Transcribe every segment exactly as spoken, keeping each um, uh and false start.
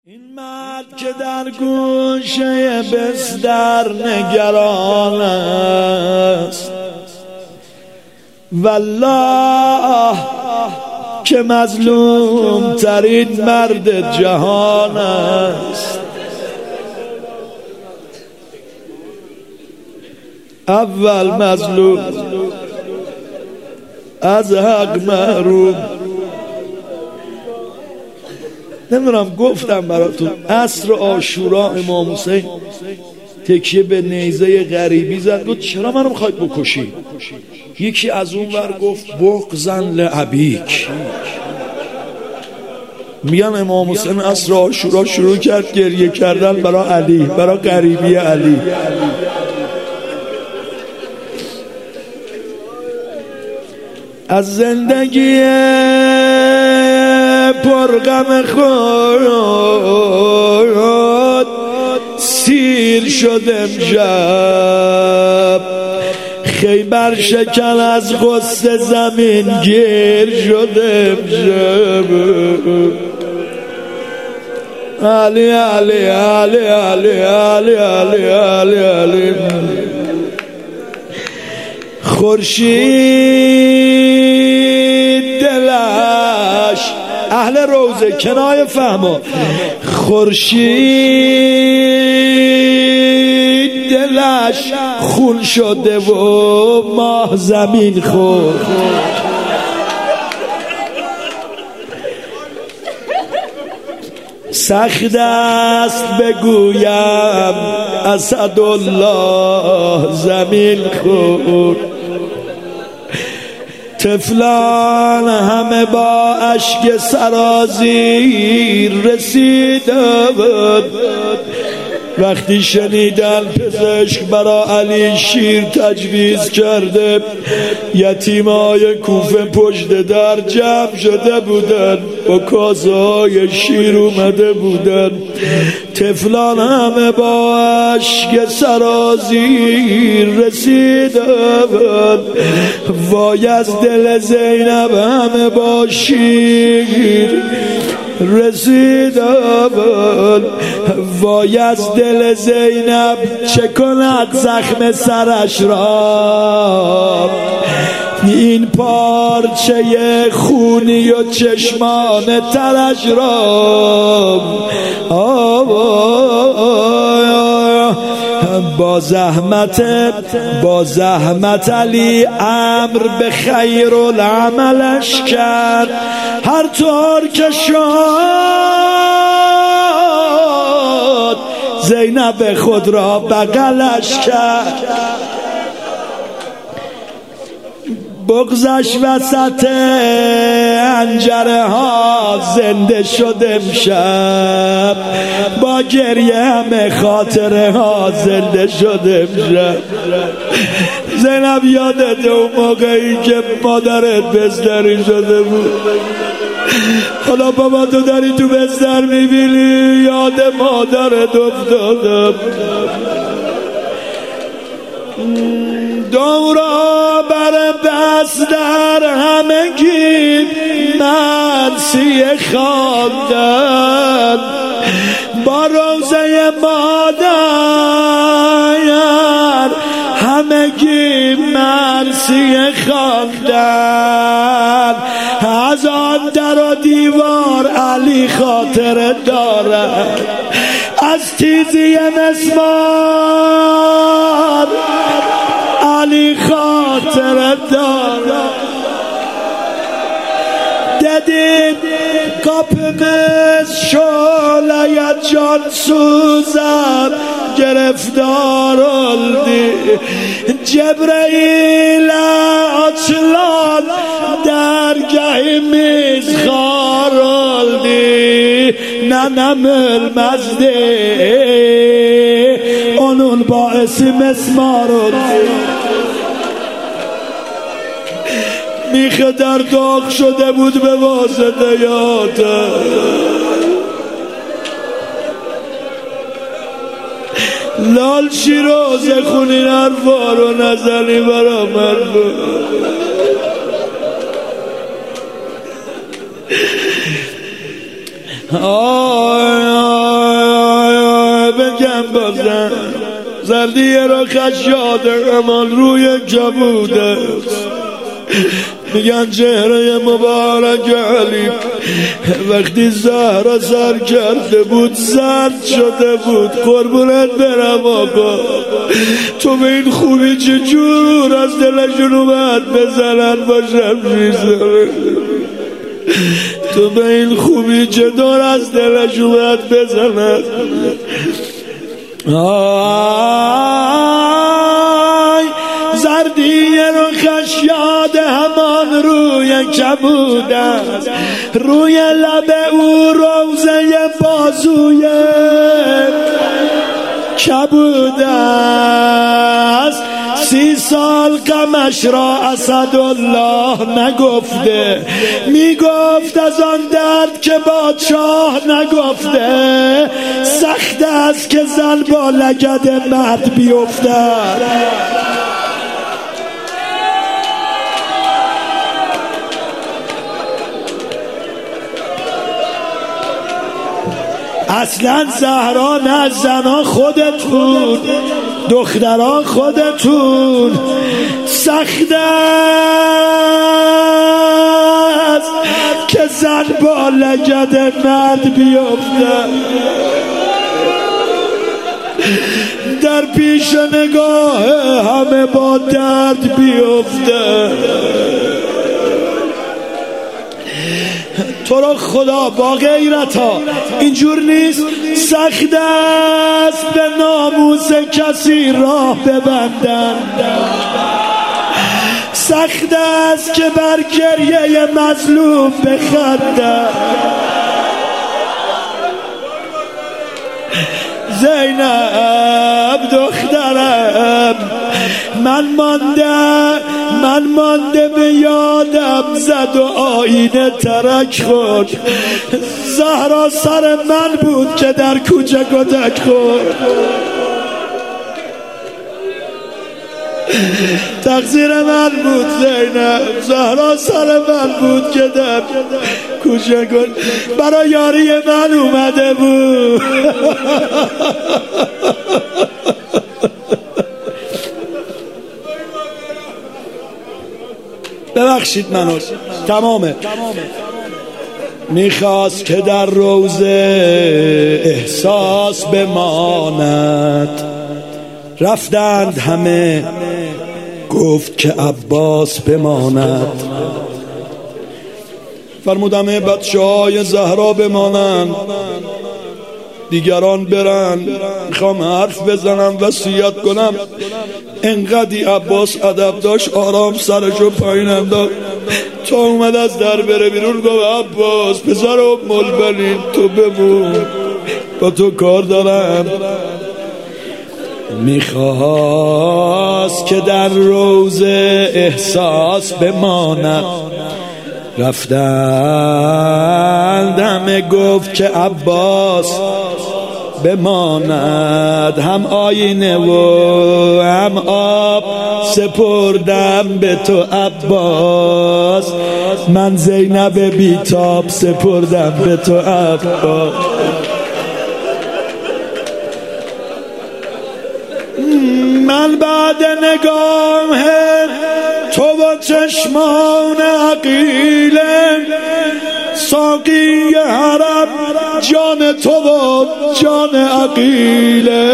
این مرد که در گوشه بستر نگران است، والله که مظلوم ترین مرد جهان است. اول مظلوم از حق محروم. نمیدونم گفتم براتون عصر عاشورا امام حسین تکیه به نیزه غریبی زد، گفت چرا منو میخواید بکشی؟ یکی از اون ور گفت بغضاً لابیک. میگن امام حسین عصر عاشورا شروع کرد گریه کردن برای علی، برای غریبی علی. از زندگی پرغم خود سیر شد امشب، خیبر شکن از غصه زمین گیر شد امشب. علی علی علی علی علی علی علی علی خورشید دلش اهل روزه کنایه فهمو، خورشید دلش خون شده و ماه زمین خورد. سخت است بگویم اسدالله زمین خورد. طفلان همه با اشک سرازیر رسیده بود وقتی شنیدن پزشک برا علی شیر تجویز کرده. یتیمای کوفه پشت در جمع شده بودن، با کاسه های شیر اومده بودن. طفلان همه با اشک سرازیر رسیده بود. وای از دل زینب همه با شیر رسیده بود. وای از دل زینب چه کند زخم سرش را، این پارچه خونی و چشمان ترش را. با زحمت با زحمت علی امر به خیر العملش کرد، هر طور که شد زینب خود را بغلش کرد. بغضش وسط انجره ها زنده شد امشب، با گریه همه خاطره ها زنده شد امشب. زینب یادت اون موقعی که مادرت بستری شده بود، حالا بابا تو داری تو بستر میبینی، یاد مادرت افتادم. دورا بر بستر همگی مرسی خواندن، با روزه مادر همگی مرسی خواندن. از آن در و دیوار علی خاطر دارد، از تیزی مسمار علی خاطر دارد. دیدید کاپمز شعله جان سوزد گرفتار الدی، جبرائیل اطلال درگه میز خار الدی. ننم المزده اونون باعث مسمار الدی، میخه در داغ شده بود به واسطه یاده. لال شیراز خونین حرفا رو نزنی برا من. آه بگم بازم زردی را خشاده امان روی کبوده میگن چهره مبارک علی وقتی زهرا سر کرده بود زرد شده بود. قربونت برم آقا تو به این خوبی چجور از دلشون اومد بزنن باشم ریزه تو به این خوبی چطور از دلش اومد بزنن. آی زردی رو خشیاد همان روی کبود است روی لب او روزه بازوی کبود است. سی سال غمش را اسدالله نگفته میگفت از آن درد که بادشاه نگفته سخت است که زن با لگد مرد بیفتد. اصلا زهرا نه زنا خودتون دختران خودتون سخت است که زن با لگد مرد بیفته در پیش نگاه همه با درد بیفته. تو را خدا با غیرت ها اینجور نیست سخت است به ناموس کسی راه ببندن سخت است که بر گریه مظلوم بخندن. زینب دخترم من مانده من مانده به یادم زد و آینه ترک خورد. زهرا سر من بود که در کوچه کتک خورد. تقصیر من بود زینب زهرا سر من بود که در کوچه کن برای یاری من اومده بود. ببخشید منو تمامه. میخواست که در روزه احساس بماند رفتند همه گفت که عباس بماند. فرمودم بچه های زهرا بمانند دیگران برن. میخوام حرف بزنم وصیت کنم. انقدی عباس ادب داشت آرام سرشو پایین انداخت تا اومد از در بره بیرون گفت عباس پسر ام البنین تو بمون با تو کار دارم. میخواست که در روزه احساس بماند رفتند همه گفت که عباس بماند. هم آینه و هم آب سپردم به تو عباس من زینب بیتاب سپردم به تو عباس. من بعد نگاه تو با چشمان عقیله ساقی حرم جان تو و جان عقیله.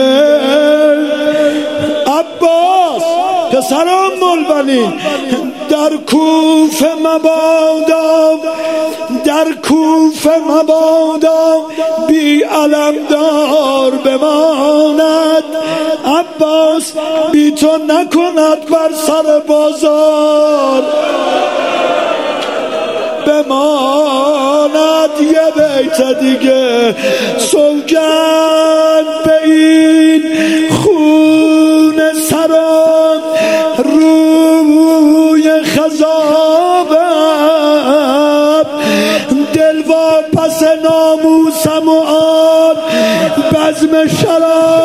عباس پسر ام البنین در کوفه مبادا در کوفه مبادا بی علمدار بماند. عباس بی تو نکند بر سر بازار بماند. یه بیت دیگه سوگند به این خون سرم روی خضابم دل و پس ناموسم و آن بزم شراب